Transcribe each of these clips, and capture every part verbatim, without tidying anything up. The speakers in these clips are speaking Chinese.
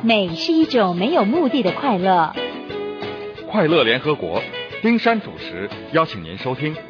美是一种没有目的的快乐。 快乐联合国，丁山主持，邀请您收听。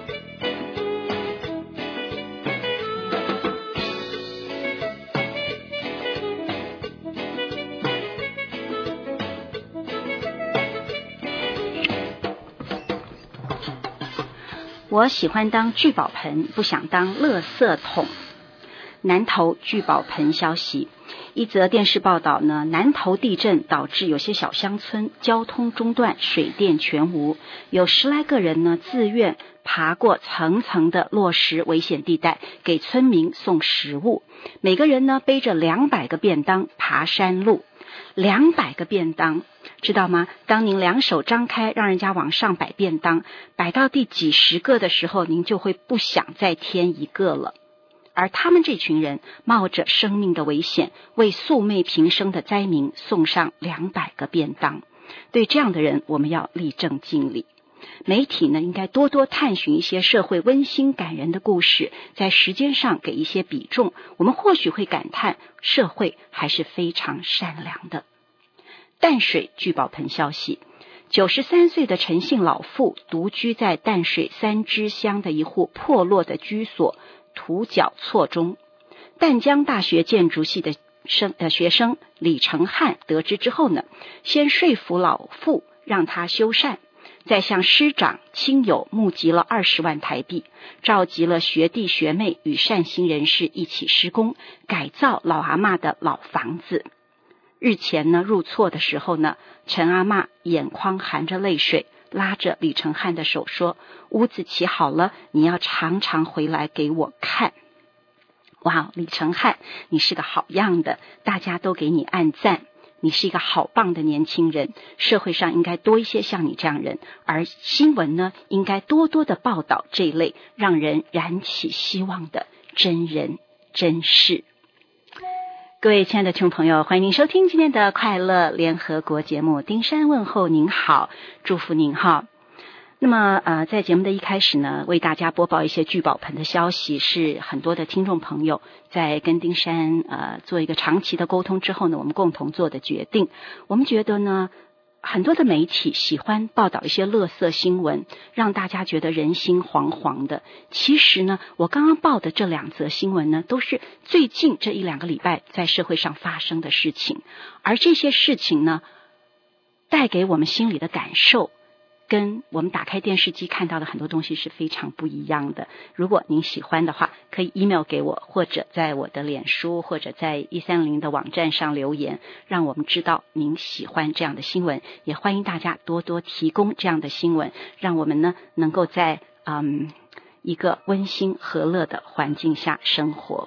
我喜欢当聚宝盆，不想当垃圾桶。南投聚宝盆消息，一则电视报道呢，南投地震导致有些小乡村交通中断，水电全无，有十来个人呢自愿爬过层层的落石危险地带，给村民送食物，每个人呢背着两百个便当爬山路。两百个便当，知道吗？当您两手张开让人家往上摆便当，摆到第几十个的时候，您就会不想再添一个了。而他们这群人冒着生命的危险，为素昧平生的灾民送上两百个便当。对这样的人，我们要立正敬礼。媒体呢，应该多多探寻一些社会温馨感人的故事，在时间上给一些比重，我们或许会感叹社会还是非常善良的。淡水聚宝盆消息，九十三岁的陈姓老妇独居在淡水三支乡的一户破落的居所土脚厝中。淡江大学建筑系的生呃学生李成汉得知之后呢，先说服老妇让他修缮，再向师长亲友募集了二十万台币，召集了学弟学妹与善心人士一起施工，改造老阿嬷的老房子。日前呢，入厝的时候呢，陈阿嬷眼眶含着泪水，拉着李成汉的手说：“屋子起好了，你要常常回来给我看。”哇，李成汉，你是个好样的，大家都给你按赞。你是一个好棒的年轻人，社会上应该多一些像你这样人，而新闻呢，应该多多的报道这一类让人燃起希望的真人真事。各位亲爱的听众朋友，欢迎您收听今天的快乐联合国节目，丁山问候您好，祝福您哈。那么呃，在节目的一开始呢，为大家播报一些聚宝盆的消息，是很多的听众朋友在跟丁山呃做一个长期的沟通之后呢，我们共同做的决定。我们觉得呢，很多的媒体喜欢报道一些垃圾新闻，让大家觉得人心惶惶的。其实呢，我刚刚报的这两则新闻呢，都是最近这一两个礼拜在社会上发生的事情，而这些事情呢，带给我们心里的感受跟我们打开电视机看到的很多东西是非常不一样的。如果您喜欢的话，可以 email 给我，或者在我的脸书，或者在一三零的网站上留言，让我们知道您喜欢这样的新闻。也欢迎大家多多提供这样的新闻，让我们呢能够在嗯一个温馨和乐的环境下生活。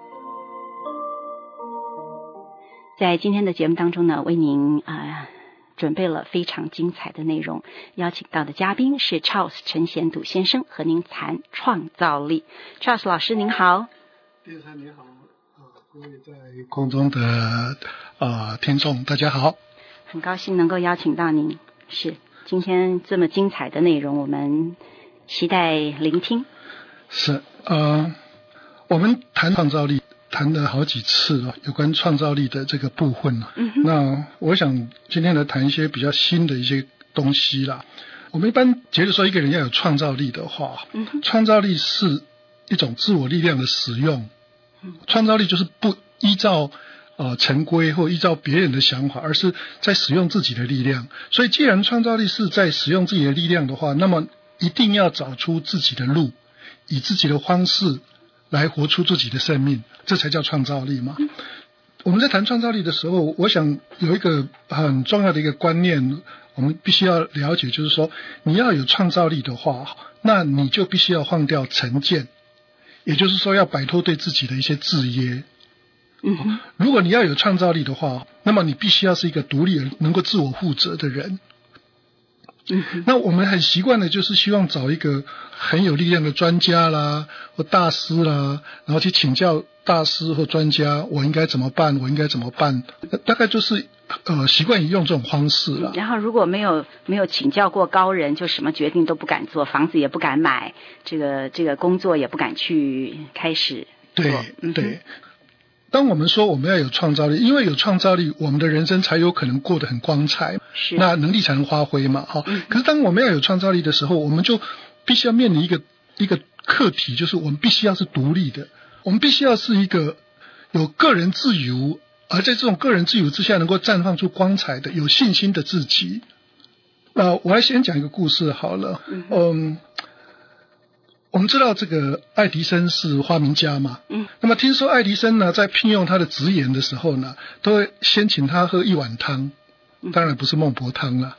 在今天的节目当中呢，为您啊、呃准备了非常精彩的内容，邀请到的嘉宾是 Charles 陈贤笃先生，和您谈创造力。 Charles 老师您好。 丁山你好、呃、各位在空中的呃听众大家好， 很高兴能够邀请到您，是今天这么精彩的内容，我们期待聆听。 是呃，我们谈创造力谈了好几次了，有关创造力的这个部分了、嗯、那我想今天来谈一些比较新的一些东西啦。我们一般觉得说一个人要有创造力的话、嗯、创造力是一种自我力量的使用、嗯、创造力就是不依照呃成规或依照别人的想法，而是在使用自己的力量。所以既然创造力是在使用自己的力量的话，那么一定要找出自己的路，以自己的方式来活出自己的生命，这才叫创造力嘛。我们在谈创造力的时候，我想有一个很重要的一个观念我们必须要了解，就是说你要有创造力的话，那你就必须要放掉成见，也就是说要摆脱对自己的一些制约。嗯，如果你要有创造力的话，那么你必须要是一个独立能够自我负责的人。嗯，那我们很习惯的就是希望找一个很有力量的专家啦或大师啦，然后去请教大师或专家，我应该怎么办我应该怎么办，大概就是呃习惯于用这种方式啦。 然后如果没有没有请教过高人，就什么决定都不敢做，房子也不敢买，这个这个工作也不敢去开始做。 对对， 当我们说我们要有创造力，因为有创造力，我们的人生才有可能过得很光彩， 是那能力才能发挥嘛。好、嗯，可是当我们要有创造力的时候，我们就必须要面临一个一个课题，就是我们必须要是独立的，我们必须要是一个有个人自由，而在这种个人自由之下能够绽放出光彩的、有信心的自己。那我来先讲一个故事好了。嗯，嗯我们知道这个爱迪生是发明家嘛，嗯，那么听说爱迪生呢在聘用他的职员的时候呢，都会先请他喝一碗汤，当然不是孟婆汤了。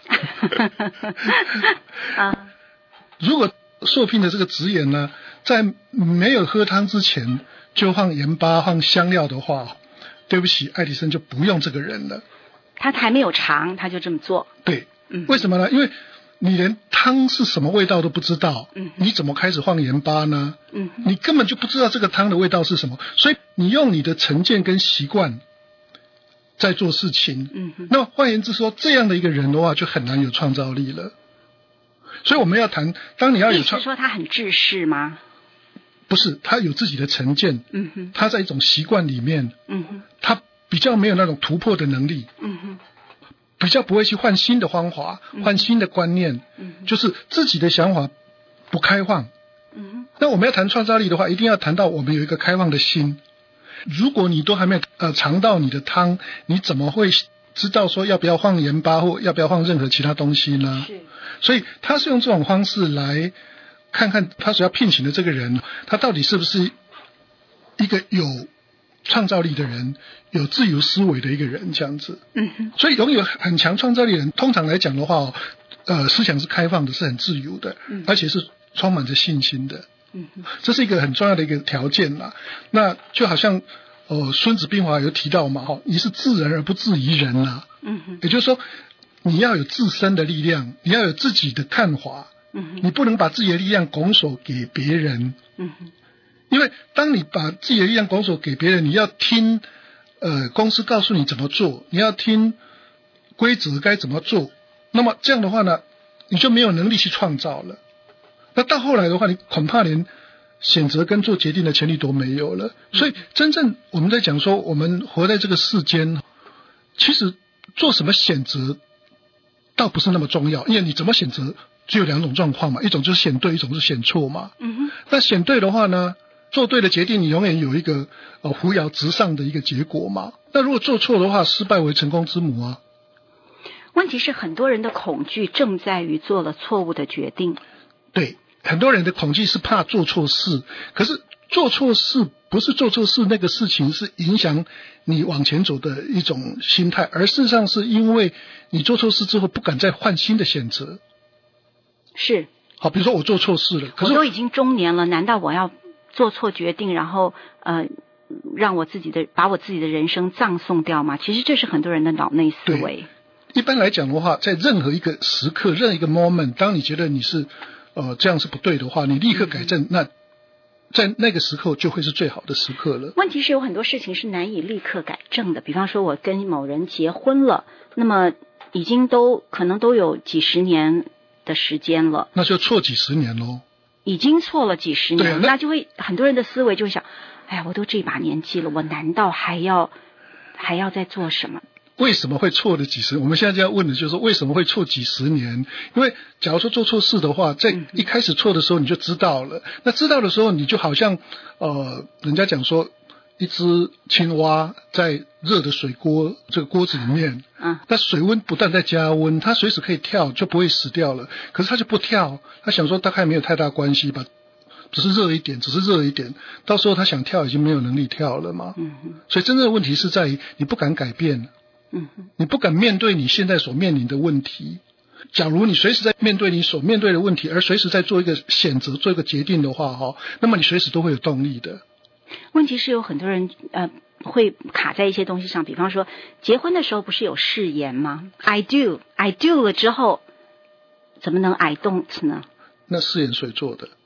啊，如果受聘的这个职员呢，在没有喝汤之前就放盐巴、放香料的话，对不起，爱迪生就不用这个人了。 他还没有尝，他就这么做。 对，嗯，为什么呢？因为你连汤是什么味道都不知道，嗯，你怎么开始放盐巴呢？嗯，你根本就不知道这个汤的味道是什么，所以你用你的成见跟习惯在做事情。嗯，那么换言之说，这样的一个人的话，就很难有创造力了。所以我们要谈，当你要有创， 你是说他很自私吗？ 不是，他有自己的成见，嗯哼，他在一种习惯里面，嗯哼，他比较没有那种突破的能力，嗯哼。比较不会去换新的方法，换新的观念，嗯、就是自己的想法不开放。嗯、那我们要谈创造力的话，一定要谈到我们有一个开放的心。如果你都还没有呃尝到你的汤，你怎么会知道说要不要放盐巴或要不要放任何其他东西呢？是。所以他是用这种方式来看看他所要聘请的这个人，他到底是不是一个有创造力的人，有自由思维的一个人，这样子。嗯哼。所以拥有很强创造力的人，通常来讲的话，呃，思想是开放的，是很自由的，嗯、而且是充满着信心的。嗯哼。这是一个很重要的一个条件啦。那就好像，呃，《孙子兵法》有提到嘛，哈，你是治人而不治于人啦。嗯哼。也就是说，你要有自身的力量，你要有自己的看法。嗯哼。你不能把自己的力量拱手给别人。嗯哼。因为当你把自己的力量拱手给别人，你要听呃公司告诉你怎么做，你要听规则该怎么做，那么这样的话呢，你就没有能力去创造了。那到后来的话，你恐怕连选择跟做决定的权利都没有了。所以真正我们在讲说，我们活在这个世间，其实做什么选择倒不是那么重要，因为你怎么选择只有两种状况嘛，一种就是选对，一种是选错嘛。嗯哼。那选对的话呢，做对的决定，你永远有一个呃扶摇直上的一个结果嘛。那如果做错的话，失败为成功之母啊。 问题是很多人的恐惧正在于做了错误的决定。 对，很多人的恐惧是怕做错事，可是做错事不是做错事那个事情是影响你往前走的一种心态，而事实上是因为你做错事之后不敢再换新的选择。 是。 好，比如说我做错事了，可是我都已经中年了，难道我要做错决定，然后呃让我自己的把我自己的人生葬送掉吗？其实这是很多人的脑内思维。 一般来讲的话，在任何一个时刻，任何一个 moment， 当你觉得你是呃这样是不对的话，你立刻改正，嗯、那在那个时刻就会是最好的时刻了。 问题是有很多事情是难以立刻改正的，比方说我跟某人结婚了，那么已经都可能都有几十年的时间了， 那就错几十年咯。 已经错了几十年，那, 那就会很多人的思维就会想，哎呀，我都这把年纪了，我难道还要还要再做什么？ 为什么会错了几十？我们现在就要问的就是说，为什么会错几十年？因为假如说做错事的话，在一开始错的时候你就知道了，嗯、那知道的时候你就好像呃，人家讲说，一只青蛙在热的水锅这个锅子里面，嗯，那水温不断在加温，它随时可以跳，就不会死掉了。可是它就不跳，它想说大概没有太大关系吧，只是热一点，只是热一点，到时候它想跳已经没有能力跳了嘛。嗯哼。所以真正的问题是在于你不敢改变。嗯哼。你不敢面对你现在所面临的问题。假如你随时在面对你所面对的问题，而随时在做一个选择、做一个决定的话，哈，那么你随时都会有动力的。 问题是有很多人呃会卡在一些东西上，比方说结婚的时候不是有誓言吗 ？I do, I do 了之后，怎么能 I don't 呢？ 那誓言谁做的？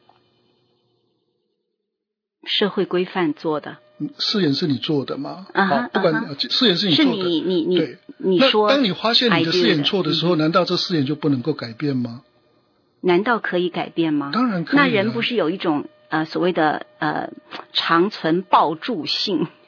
社会规范做的。 誓言是你做的吗？ 啊哈， 不管、uh huh. 誓言是你做的， 是你你你对你说。 当你发现你的誓言错的时候，难道这誓言就不能够改变吗？ 难道可以改变吗？ 当然可以、啊。 那人不是有一种呃所谓的呃长存抱柱性？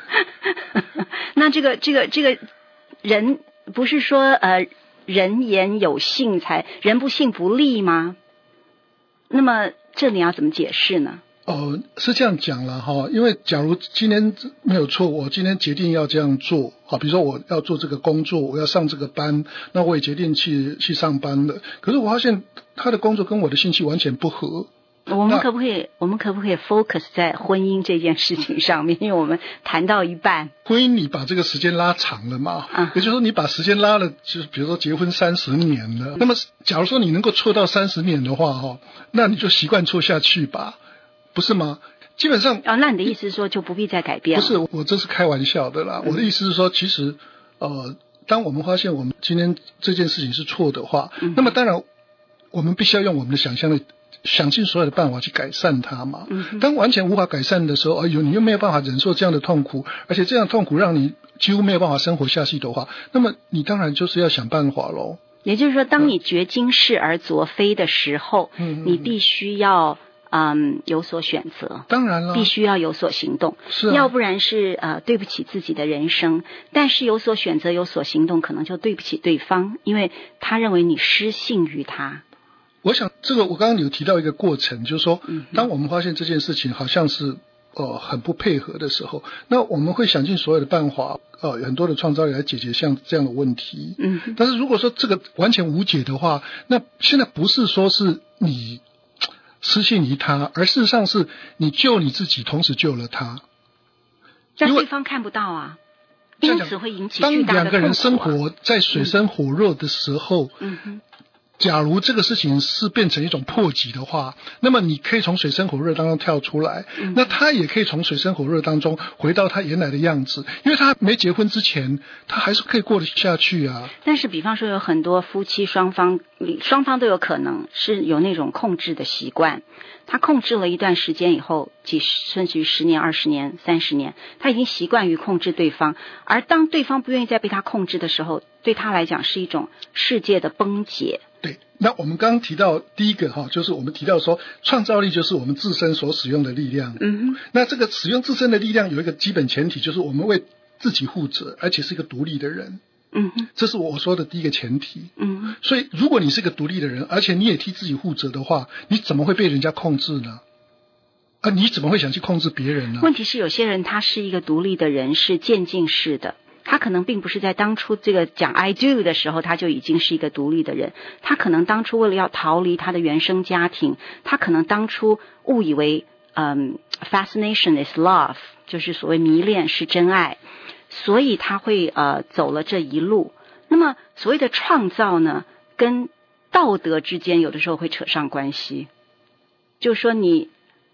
那这个这个这个人不是说呃人言有信才人不信不立吗？那么这你要怎么解释呢？ 哦，是这样讲了哈，因为假如今天没有错，我今天决定要这样做，好，比如说我要做这个工作，我要上这个班，那我也决定去去上班了。可是我发现他的工作跟我的兴趣完全不合。 我们可不可以我们可不可以 focus 在婚姻这件事情上面？因为我们谈到一半， 婚姻你把这个时间拉长了嘛，嗯、也就是说你把时间拉了，就是比如说结婚三十年了，那么假如说你能够错到三十年的话哈，那你就习惯错下去吧。不是吗？基本上哦，那你的意思是说就不必再改变了？ 不是，我这是开玩笑的啦。嗯、我的意思是说，其实呃，当我们发现我们今天这件事情是错的话，嗯、那么当然我们必须要用我们的想象力，想尽所有的办法去改善它嘛。嗯、当完全无法改善的时候，哎呦，你又没有办法忍受这样的痛苦，而且这样的痛苦让你几乎没有办法生活下去的话，那么你当然就是要想办法咯。 也就是说，当你觉今是而昨非的时候，嗯、你必须要。嗯，有所选择， 当然了， 必须要有所行动， 是、啊， 要不然是呃对不起自己的人生。但是有所选择，有所行动，可能就对不起对方，因为他认为你失信于他。 我想这个我刚刚有提到一个过程，就是说，嗯、当我们发现这件事情好像是呃很不配合的时候，那我们会想尽所有的办法，呃，很多的创造力来解决像这样的问题。嗯，但是如果说这个完全无解的话，那现在不是说是你失信于他，而事实上是你救你自己，同时救了他。 但对方看不到啊，因此会引起巨大的痛苦啊。当两个人生活在水深火热的时候，嗯哼，假如这个事情是变成一种破局的话，那么你可以从水深火热当中跳出来，嗯、那他也可以从水深火热当中回到他原来的样子，因为他没结婚之前，他还是可以过得下去啊。 但是比方说有很多夫妻双方双方都有可能是有那种控制的习惯，他控制了一段时间以后，几十甚至于十年、二十年、三十年，他已经习惯于控制对方，而当对方不愿意再被他控制的时候，对他来讲是一种世界的崩解。 对，那我们刚刚提到第一个哈，就是我们提到说创造力就是我们自身所使用的力量。嗯哼，那这个使用自身的力量有一个基本前提，就是我们为自己负责，而且是一个独立的人。嗯哼，这是我说的第一个前提。嗯哼，所以如果你是个独立的人，而且你也替自己负责的话，你怎么会被人家控制呢？啊，你怎么会想去控制别人呢？ 问题是有些人他是一个独立的人，是渐进式的。他可能并不是在当初这个讲 I do 的时候他就已经是一个独立的人，他可能当初为了要逃离他的原生家庭，他可能当初误以为嗯 fascination is love， 就是所谓迷恋是真爱，所以他会呃走了这一路。那么所谓的创造呢，跟道德之间有的时候会扯上关系，就是说你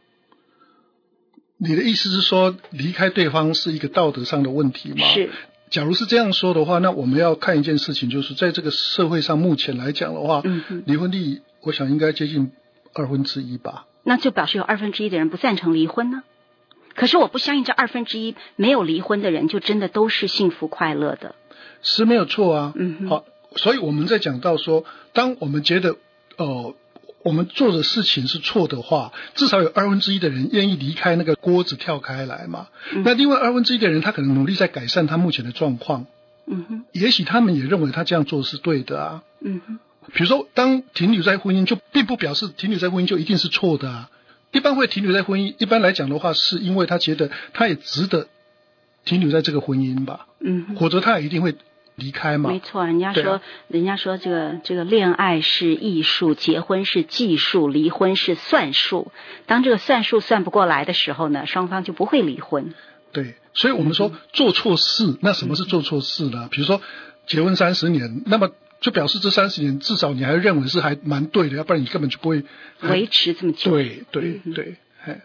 你的意思是说离开对方是一个道德上的问题吗？ 是。 假如是这样说的话，那我们要看一件事情，就是在这个社会上目前来讲的话，嗯、离婚率我想应该接近二分之一吧。 那就表示有二分之一的人不赞成离婚呢？可是我不相信这二分之一没有离婚的人就真的都是幸福快乐的。 是没有错啊。嗯，好，所以我们在讲到说，当我们觉得呃我们做的事情是错的话，至少有二分之一的人愿意离开那个锅子跳开来嘛。嗯、那另外二分之一的人，他可能努力在改善他目前的状况。嗯哼，也许他们也认为他这样做是对的啊。嗯哼，比如说，当停留在婚姻，就并不表示停留在婚姻就一定是错的啊。一般会停留在婚姻，一般来讲的话，是因为他觉得他也值得停留在这个婚姻吧。嗯哼，否则他也一定会离开嘛。 没错，人家说、啊、人家说这个这个恋爱是艺术，结婚是技术，离婚是算术。当这个算术算不过来的时候呢，双方就不会离婚。 对，所以我们说、嗯、做错事，那什么是做错事呢？嗯、比如说结婚三十年，那么就表示这三十年至少你还认为是还蛮对的，要不然你根本就不会维持这么久。 对对对， 嗯、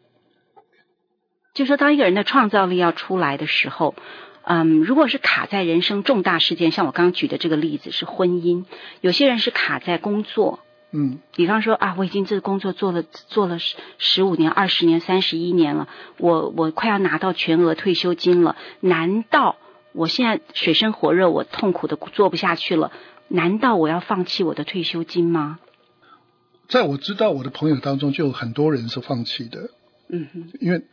就说当一个人的创造力要出来的时候。嗯，如果是卡在人生重大事件，像我刚刚举的这个例子是婚姻，有些人是卡在工作，嗯，比方说啊，我已经这个工作做了做了十五年、二十年、三十一年了，我我快要拿到全额退休金了，难道我现在水深火热，我痛苦的做不下去了，难道我要放弃我的退休金吗？ 在我知道我的朋友当中，就有很多人是放弃的，嗯哼，因为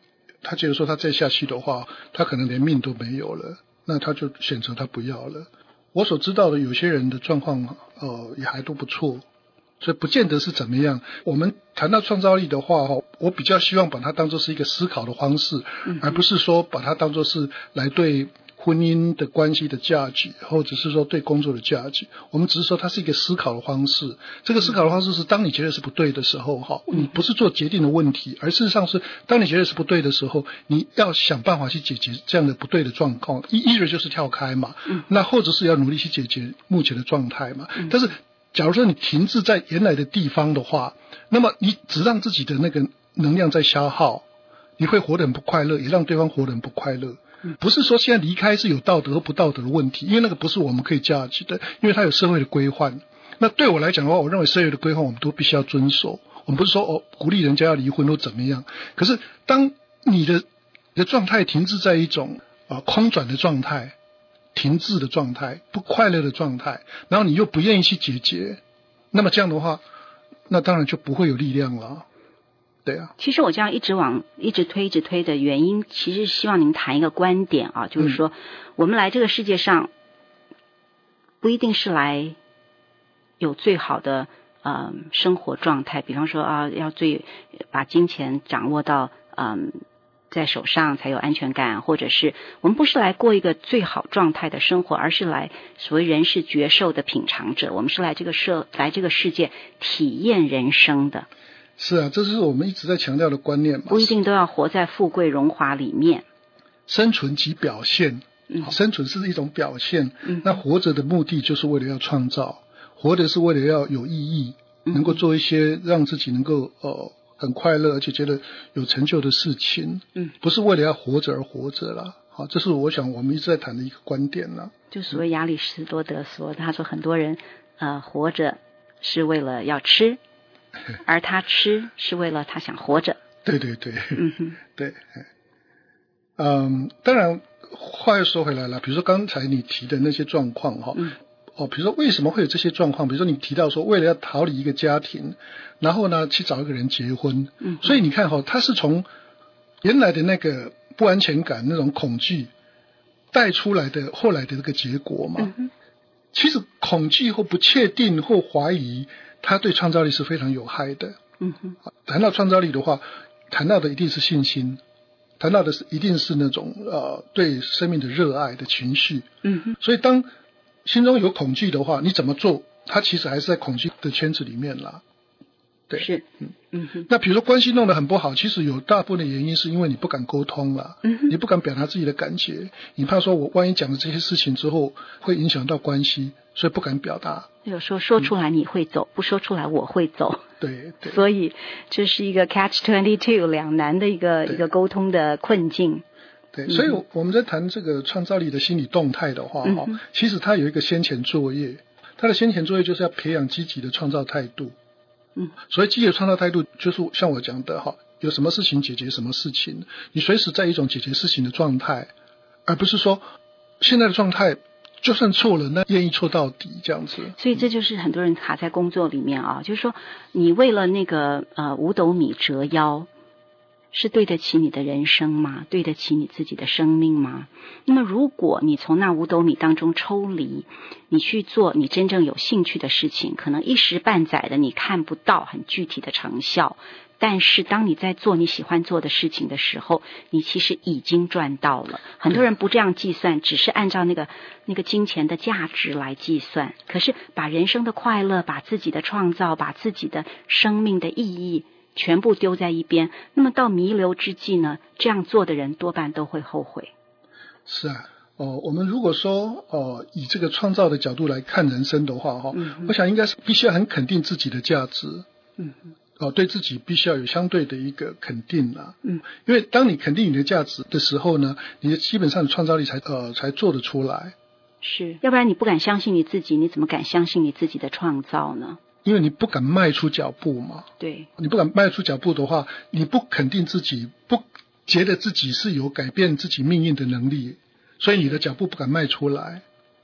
他觉得说他再下去的话，他可能连命都没有了，那他就选择他不要了。我所知道的有些人的状况呃也还都不错，所以不见得是怎么样。我们谈到创造力的话，我比较希望把它当作是一个思考的方式，嗯、而不是说把它当作是来对婚姻的关系的价值，或者是说对工作的价值。我们只是说它是一个思考的方式。这个思考的方式是当你觉得是不对的时候，你不是做决定的问题，而事实上是当你觉得是不对的时候，你要想办法去解决这样的不对的状况。一一就是跳开嘛，那或者是要努力去解决目前的状态嘛。但是假如说你停滞在原来的地方的话，那么你只让自己的那个能量在消耗，你会活得很不快乐，也让对方活得很不快乐。不是说现在离开是有道德和不道德的问题，因为那个不是我们可以价值的，因为它有社会的规范。那对我来讲的话，我认为社会的规范我们都必须要遵守。我们不是说哦鼓励人家要离婚或怎么样，可是当你的你的状态停滞在一种啊、呃、空转的状态、停滞的状态、不快乐的状态，然后你又不愿意去解决，那么这样的话，那当然就不会有力量了。对啊， 其实我这样一直往一直推一直推的原因，其实希望您谈一个观点啊，就是说、嗯、我们来这个世界上不一定是来有最好的呃生活状态，比方说啊要最把金钱掌握到嗯在手上才有安全感，或者是我们不是来过一个最好状态的生活，而是来所谓人是觉受的品尝者，我们是来这个社来这个世界体验人生的。 是啊，这是我们一直在强调的观念嘛。 不一定都要活在富贵荣华里面。 生存即表现，嗯、生存是一种表现、嗯。那活着的目的就是为了要创造，活着是为了要有意义，嗯、能够做一些让自己能够呃很快乐而且觉得有成就的事情。嗯，不是为了要活着而活着啦。好，这是我想我们一直在谈的一个观点啦。 就所谓亚里士多德说，他说很多人呃活着是为了要吃。而他吃是为了他想活着。 对对对，嗯哼，对，嗯，当然话又说回来了，比如说刚才你提的那些状况哈、嗯，哦，比如说为什么会有这些状况？比如说你提到说为了要逃离一个家庭，然后呢去找一个人结婚，嗯，所以你看哈，他是从原来的那个不安全感、那种恐惧带出来的后来的这个结果嘛。嗯、其实恐惧或不确定或怀疑。它对创造力是非常有害的。嗯哼，谈到创造力的话，谈到的一定是信心，谈到的是一定是那种呃对生命的热爱的情绪。嗯哼，所以当心中有恐惧的话，你怎么做？它其实还是在恐惧的圈子里面啦。对， 是，嗯嗯哼。 那比如说关系弄得很不好，其实有大部分的原因是因为你不敢沟通啦，嗯哼，你不敢表达自己的感觉，你怕说我万一讲了这些事情之后会影响到关系，所以不敢表达。 有时候说出来你会走、嗯、不说出来我会走。 对对， 所以这是一个 catch twenty-two 两难的一个一个沟通的困境。 对，所以我们在谈这个创造力的心理动态的话、嗯、其实它有一个先前作业，它的先前作业就是要培养积极的创造态度。嗯，所以积极的创造态度就是像我讲的哈，有什么事情解决什么事情，你随时在一种解决事情的状态，而不是说现在的状态就算错了那愿意错到底这样子。 所以这就是很多人卡在工作里面啊，就是说你为了那个呃五斗米折腰，是对得起你的人生吗？对得起你自己的生命吗？那么如果你从那五斗米当中抽离，你去做你真正有兴趣的事情，可能一时半载的你看不到很具体的成效，但是当你在做你喜欢做的事情的时候，你其实已经赚到了。很多人不这样计算，只是按照那个那个金钱的价值来计算，可是把人生的快乐、把自己的创造、把自己的生命的意义全部丢在一边，那么到弥留之际呢，这样做的人多半都会后悔。 是啊，哦，我们如果说哦以这个创造的角度来看人生的话哈、嗯，我想应该是必须要很肯定自己的价值，嗯，哦，对自己必须要有相对的一个肯定啦，嗯，因为当你肯定你的价值的时候呢，你的基本上的创造力才呃才做得出来。 是，要不然你不敢相信你自己，你怎么敢相信你自己的创造呢？ 因为你不敢迈出脚步嘛。 对， 你不敢迈出脚步的话，你不肯定自己，不觉得自己是有改变自己命运的能力，所以你的脚步不敢迈出来。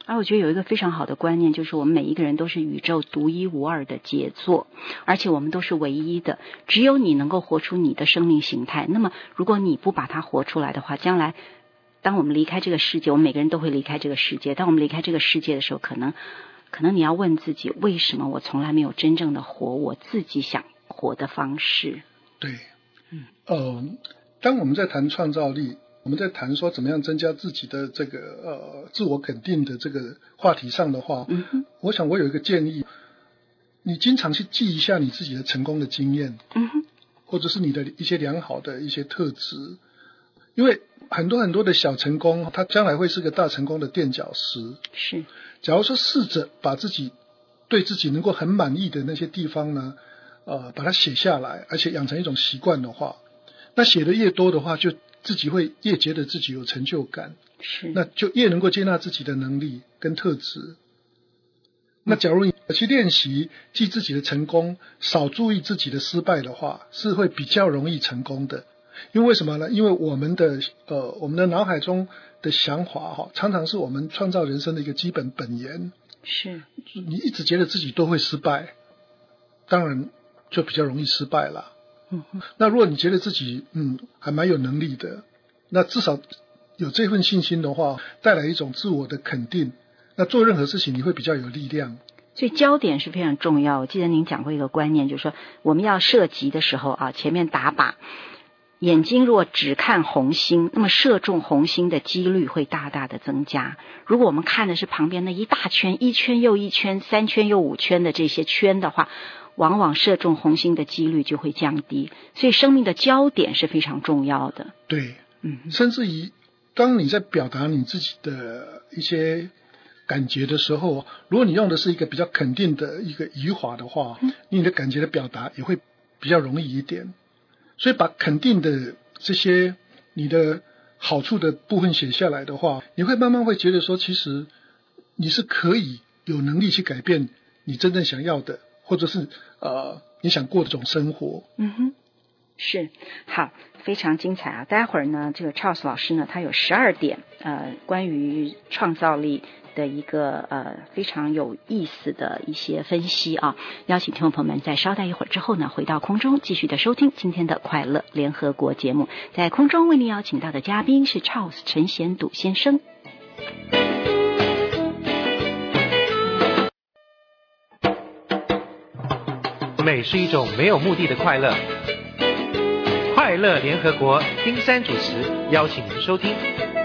而我觉得有一个非常好的观念，就是我们每一个人都是宇宙独一无二的杰作，而且我们都是唯一的，只有你能够活出你的生命形态。那么如果你不把它活出来的话，将来当我们离开这个世界，我们每个人都会离开这个世界，当我们离开这个世界的时候，可能可能你要问自己，为什么我从来没有真正的活我自己想活的方式。对， 嗯，呃，当我们在谈创造力，我们在谈说怎么样增加自己的这个呃自我肯定的这个话题上的话，嗯哼，我想我有一个建议，你经常去记一下你自己的成功的经验，嗯哼，或者是你的一些良好的一些特质，因为很多很多的小成功，它将来会是个大成功的垫脚石。 是， 假如说试着把自己对自己能够很满意的那些地方呢，呃，把它写下来，而且养成一种习惯的话，那写的越多的话，就自己会越觉得自己有成就感， 是， 那就越能够接纳自己的能力跟特质。那假如你去练习记自己的成功，少注意自己的失败的话，是会比较容易成功的。因为为什么呢？因为我们的呃我们的脑海中的想法哈，常常是我们创造人生的一个基本本源。 是， 你一直觉得自己都会失败，当然就比较容易失败了。嗯，那如果你觉得自己嗯还蛮有能力的，那至少有这份信心的话，带来一种自我的肯定，那做任何事情你会比较有力量。 所以焦点是非常重要。我记得您讲过一个观念，就是说我们要射击的时候啊，前面打靶，眼睛若只看红心，那么射中红心的几率会大大的增加。如果我们看的是旁边那一大圈，一圈又一圈，三圈又五圈的这些圈的话，往往射中红心的几率就会降低。所以生命的焦点是非常重要的。 对，嗯，甚至于当你在表达你自己的一些感觉的时候，如果你用的是一个比较肯定的一个语法的话，嗯，你的感觉的表达也会比较容易一点。所以把肯定的这些你的好处的部分写下来的话，你会慢慢会觉得说，其实你是可以有能力去改变你真正想要的，或者是呃你想过的这种生活。 嗯哼，是，好，非常精彩啊！待会儿呢，这个 Charles 老师呢，他有十二点呃关于创造力的一个呃非常有意思的一些分析啊，邀请听众朋友们在稍待一会儿之后呢，回到空中继续的收听今天的快乐联合国节目。在空中为您邀请到的嘉宾是 Charles 陈显笃先生。 美是一种没有目的的快乐。快乐联合国，丁山主持，邀请您收听。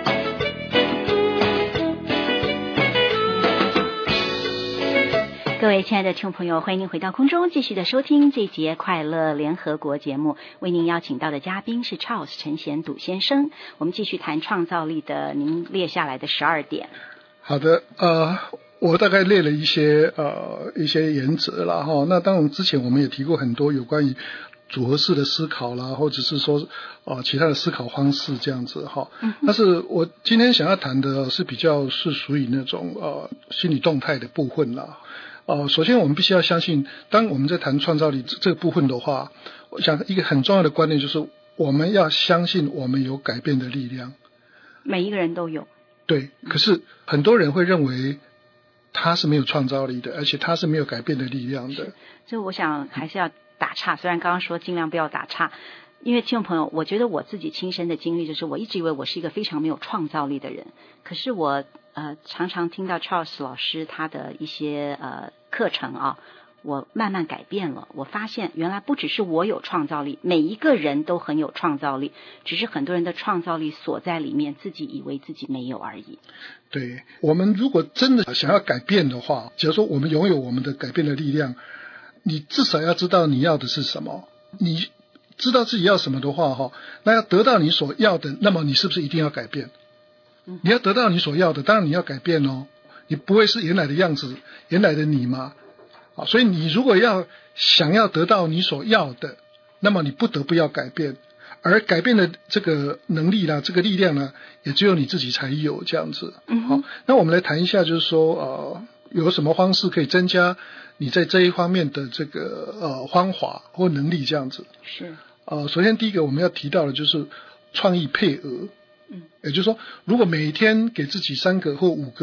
各位亲爱的听众朋友，欢迎您回到空中继续的收听这节快乐联合国节目。为您邀请到的嘉宾是 Charles 陈显笃先生。我们继续谈创造力的您列下来的十二点。 好的，呃我大概列了一些呃一些原则啦哈。那当然之前我们也提过很多有关于组合式的思考啦，或者是说呃其他的思考方式这样子哈。嗯，但是我今天想要谈的是比较是属于那种呃心理动态的部分啦。呃，首先我们必须要相信，当我们在谈创造力这个部分的话，我想一个很重要的观念就是我们要相信我们有改变的力量。 每一个人都有。 对，可是很多人会认为他是没有创造力的，而且他是没有改变的力量的。 所以我想还是要打岔，虽然刚刚说尽量不要打岔，因为听众朋友，我觉得我自己亲身的经历就是，我一直以为我是一个非常没有创造力的人，可是我呃常常听到 Charles 老师他的一些呃课程啊，我慢慢改变了，我发现原来不只是我有创造力，每一个人都很有创造力，只是很多人的创造力锁在里面，自己以为自己没有而已。 对，我们如果真的想要改变的话，假如说我们拥有我们的改变的力量，你至少要知道你要的是什么。你知道自己要什么的话哈，那要得到你所要的，那么你是不是一定要改变？你要得到你所要的，当然你要改变哦，你不会是原来的样子，原来的你嘛。啊，所以你如果要想要得到你所要的，那么你不得不要改变，而改变的这个能力啦，这个力量呢，也只有你自己才有这样子。嗯，好，那我们来谈一下，就是说呃，有什么方式可以增加你在这一方面的这个呃方法或能力这样子。 是。 呃，首先第一个我们要提到的就是创意配额。嗯，也就是说，如果每天给自己三个或五个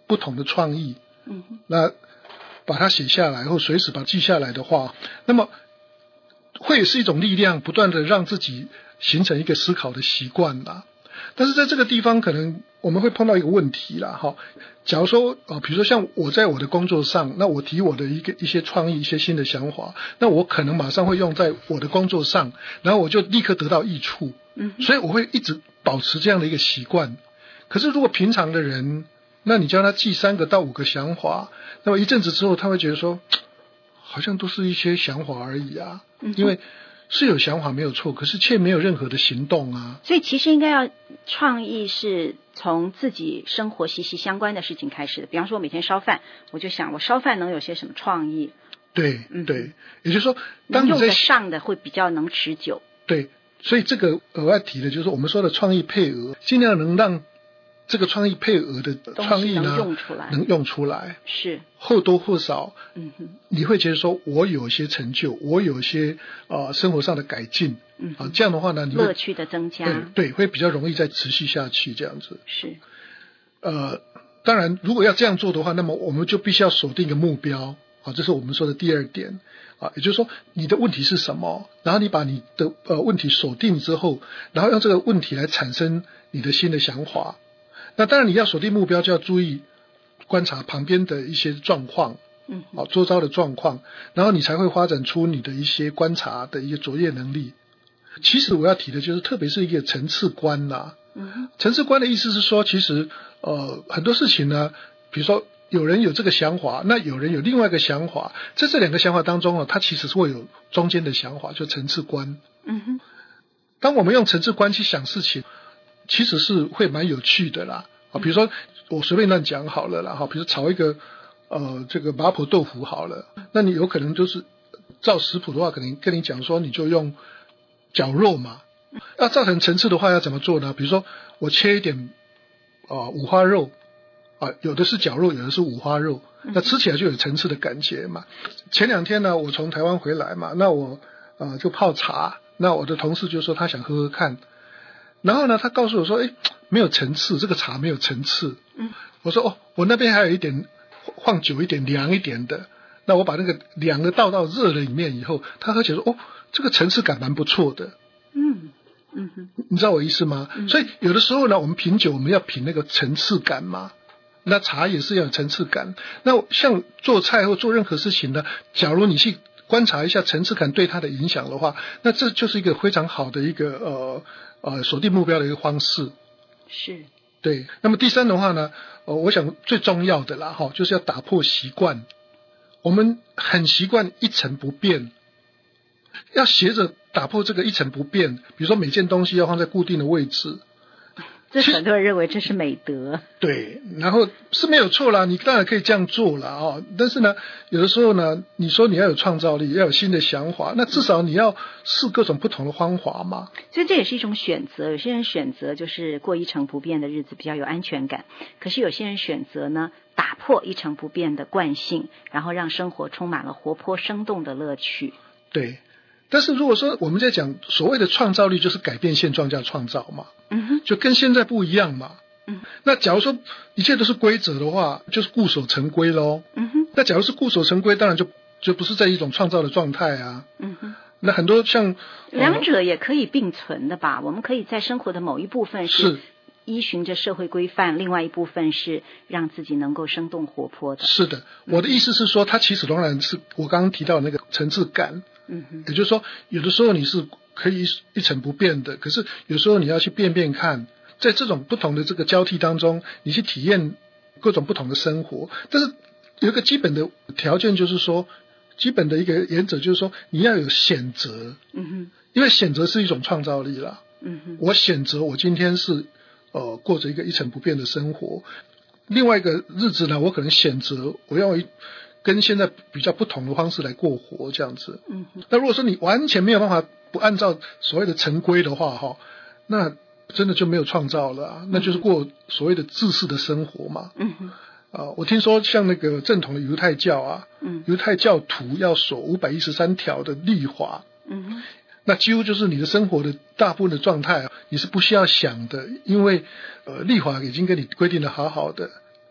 不同的创意， 嗯哼， 那把它写下来或随时把它记下来的话，那么会是一种力量，不断的让自己形成一个思考的习惯啦。但是在这个地方可能我们会碰到一个问题啦，哈，假如说啊，比如说像我在我的工作上，那我提我的一个一些创意、一些新的想法，那我可能马上会用在我的工作上，然后我就立刻得到益处， 嗯， 所以我会一直保持这样的一个习惯。可是如果平常的人，那你叫他记三个到五个想法，那么一阵子之后，他会觉得说，好像都是一些想法而已啊， 嗯， 因为是有想法没有错，可是却没有任何的行动啊。 所以其实应该要创意是从自己生活息息相关的事情开始的。比方说我每天烧饭，我就想我烧饭能有些什么创意。 对， 嗯， 对，也就是说当你在用得上的会比较能持久。 对，所以这个额外提的就是我们说的创意配额，尽量能让这个创意配额的创意呢能用出来， 能用出来， 是或多或少， 嗯哼， 你会觉得说我有些成就，我有些呃生活上的改进， 嗯啊，这样的话呢，你会乐趣的增加， 对对，会比较容易再持续下去这样子。 是， 呃，当然如果要这样做的话，那么我们就必须要锁定一个目标，啊，这是我们说的第二点。啊，也就是说你的问题是什么，然后你把你的呃问题锁定之后，然后用这个问题来产生你的新的想法。那当然你要锁定目标，就要注意观察旁边的一些状况， 嗯， 好，周遭的状况，然后你才会发展出你的一些观察的一些卓越能力。其实我要提的就是，特别是一个层次观啦。 嗯， 层次观的意思是说，其实呃很多事情呢，比如说有人有这个想法，那有人有另外一个想法，在这两个想法当中啊，它其实是会有中间的想法，就层次观。 嗯哼， 当我们用层次观去想事情，其实是会蛮有趣的啦。啊，比如说我随便乱讲好了啦，哈，比如炒一个呃这个麻婆豆腐好了，那你有可能就是照食谱的话，可能跟你讲说你就用绞肉嘛。要造成层次的话要怎么做呢？比如说我切一点啊、呃、五花肉啊，有的是绞肉，有的是五花肉，那吃起来就有层次的感觉嘛。前两天呢，我从台湾回来嘛，那我呃就泡茶，那我的同事就说他想喝喝看，然后呢，他告诉我说，诶，没有层次，这个茶没有层次。 嗯， 我说哦，我那边还有一点放久一点、凉一点的，那我把那个凉的倒到热的里面以后，他喝起来说，哦，这个层次感蛮不错的。 嗯嗯哼， 你知道我意思吗？ 嗯， 所以有的时候呢，我们品酒我们要品那个层次感嘛。那茶也是要有层次感。那像做菜或做任何事情呢，假如你去观察一下层次感对它的影响的话，那这就是一个非常好的一个呃呃锁定目标的一个方式。 是， 对。那么第三的话呢，呃，我想最重要的啦，哈，就是要打破习惯。我们很习惯一成不变，要学着打破这个一成不变。比如说每件东西要放在固定的位置。 这很多人认为这是美德。 对，然后是没有错啦，你当然可以这样做啦哦。但是呢，有的时候呢，你说你要有创造力，要有新的想法，那至少你要试各种不同的方法嘛。 所以这也是一种选择。有些人选择就是过一成不变的日子，比较有安全感。可是有些人选择呢，打破一成不变的惯性，然后让生活充满了活泼生动的乐趣。 对。但是如果说我们在讲所谓的创造力，就是改变现状叫创造嘛， 嗯哼， 就跟现在不一样嘛。 嗯， 那假如说一切都是规则的话，就是固守成规咯。 嗯哼， 那假如是固守成规，当然就就不是在一种创造的状态啊。 嗯哼， 那很多像两者也可以并存的吧？我们可以在生活的某一部分是是依循着社会规范，另外一部分是让自己能够生动活泼的。 是的，我的意思是说，它其实仍然是我刚刚提到的那个层次感。 嗯哼， 也就是说，有的时候你是可以一成不变的，可是有时候你要去变变看，在这种不同的这个交替当中，你去体验各种不同的生活。但是有一个基本的条件，就是说，基本的一个原则就是说，你要有选择。 嗯哼， 因为选择是一种创造力啦。 嗯哼， 我选择我今天是呃过着一个一成不变的生活，另外一个日子呢，我可能选择我要一跟现在比较不同的方式来过活，这样子。 嗯， 那如果说你完全没有办法不按照所谓的成规的话，哈，那真的就没有创造了啊，那就是过所谓的自私的生活嘛。 嗯哼， 啊，我听说像那个正统的犹太教啊， 嗯， 犹太教徒要守五百一十三条的律法。 嗯哼， 那几乎就是你的生活的大部分的状态啊，你是不需要想的，因为呃，律法已经给你规定的好好的。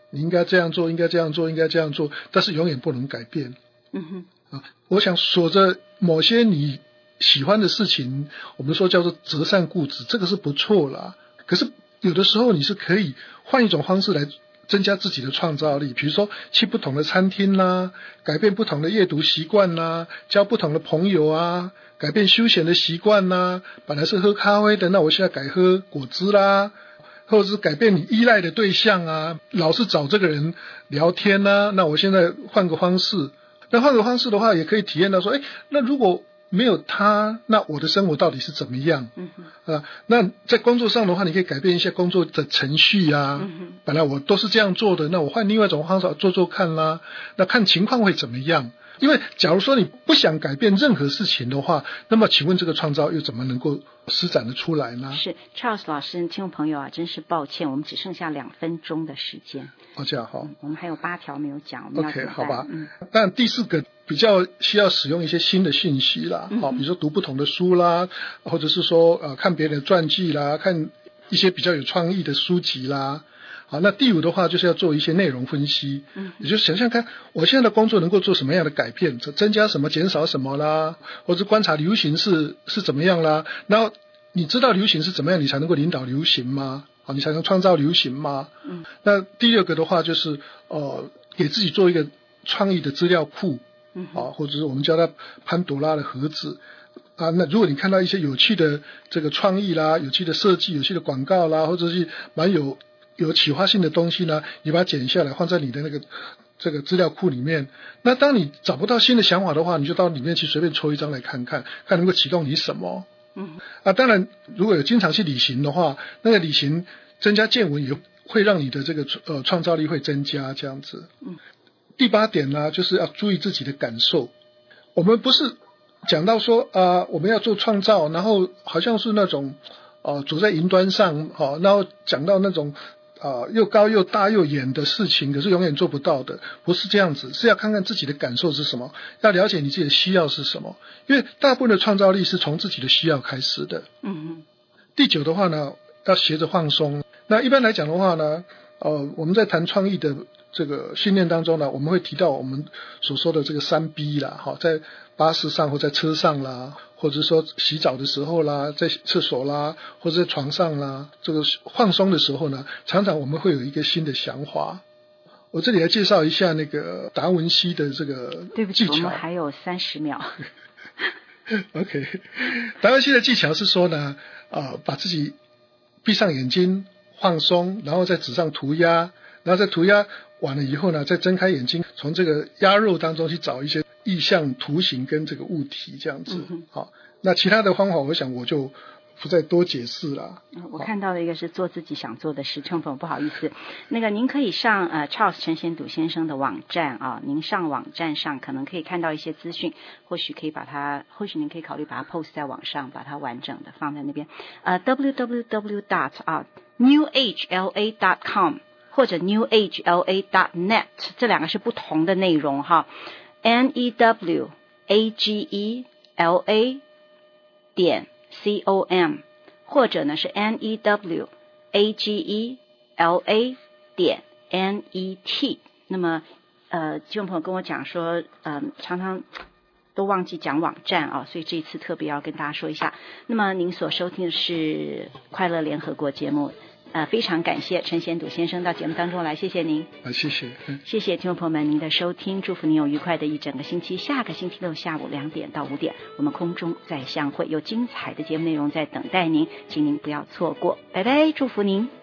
你应该这样做，应该这样做，应该这样做，但是永远不能改变。 嗯哼， 啊，我想锁着某些你喜欢的事情，我们说叫做择善固执，这个是不错啦。可是有的时候你是可以换一种方式来增加自己的创造力，比如说去不同的餐厅啦，改变不同的阅读习惯啦，交不同的朋友啊，改变休闲的习惯啦，本来是喝咖啡的，那我现在改喝果汁啦，或者是改变你依赖的对象啊，老是找这个人聊天啊，那我现在换个方式。那换个方式的话，也可以体验到说，哎，那如果没有他，那我的生活到底是怎么样？嗯哼，啊，那在工作上的话，你可以改变一下工作的程序啊。嗯哼，本来我都是这样做的，那我换另外一种方法做做看啦，那看情况会怎么样？因为假如说你不想改变任何事情的话，那么请问这个创造又怎么能够施展得出来呢？是 Charles 老师，听众朋友啊，真是抱歉，我们只剩下两分钟的时间。 哦，这样好、嗯， 我们还有八条没有讲，我们要 OK 好吧。 嗯， 但第四个比较需要使用一些新的信息啦，好、嗯，比如说读不同的书啦，或者是说呃看别人的传记啦，看一些比较有创意的书籍啦。好，那第五的话就是要做一些内容分析，嗯，也就是想想看我现在的工作能够做什么样的改变，增加什么减少什么啦，或者观察流行是是怎么样啦，然后你知道流行是怎么样，你才能够领导流行吗？好，你才能创造流行吗？嗯，那第六个的话就是呃给自己做一个创意的资料库，嗯，好，或者是我们叫它潘朵拉的盒子。啊，那如果你看到一些有趣的这个创意啦，有趣的设计，有趣的广告啦，或者是蛮有有启发性的东西呢，你把它剪下来放在你的那个这个资料库里面。那当你找不到新的想法的话，你就到里面去随便抽一张来看看，看能够启动你什么。嗯，啊，当然如果有经常去旅行的话，那个旅行增加见闻也会让你的这个呃创造力会增加这样子。嗯，第八点呢，就是要注意自己的感受。我们不是讲到说啊、呃，我们要做创造，然后好像是那种呃走在云端上，好、哦，然后讲到那种啊、呃、又高又大又远的事情，可是永远做不到的，不是这样子，是要看看自己的感受是什么，要了解你自己的需要是什么，因为大部分的创造力是从自己的需要开始的。嗯嗯。第九的话呢，要学着放松。那一般来讲的话呢，呃，我们在谈创意的这个训练当中呢，我们会提到我们所说的这个三 B 啦，好，在巴士上或在车上啦，或者说洗澡的时候啦，在厕所啦，或者在床上啦，这个放松的时候呢，常常我们会有一个新的想法。我这里来介绍一下那个达文西的这个技巧。 对不起，我们还有三十秒。 OK， 达文西的技巧是说呢，呃，把自己闭上眼睛放松，然后在纸上涂鸦，然后在涂鸦完了以后呢，再睁开眼睛，从这个鸭肉当中去找一些意象图形跟这个物体这样子。嗯、好，那其他的方法我想我就不再多解释了。 我看到的一个是做自己想做的事，听众不好意思，那个您可以上呃 Charles 陈显笃先生的网站啊，您上网站上可能可以看到一些资讯，或许可以把它，或许您可以考虑把它 post 在网上，把它完整的放在那边。呃 double-u double-u double-u dot new age l a dot com 或者 new age l a dot net 这两个是不同的内容哈。N E W A G E L A 点 C O M 或者呢是 N E W A G E L A 点 N E T。 那么呃，听众朋友跟我讲说呃，常常都忘记讲网站啊，所以这一次特别要跟大家说一下。那么您所收听的是快乐联合国节目，呃，非常感谢陈显笃先生到节目当中来，谢谢您。 啊，谢谢。嗯、 谢谢听众朋友们您的收听，祝福您有愉快的一整个星期。下个星期六下午两点到五点，我们空中再相会，有精彩的节目内容在等待您，请您不要错过。拜拜，祝福您。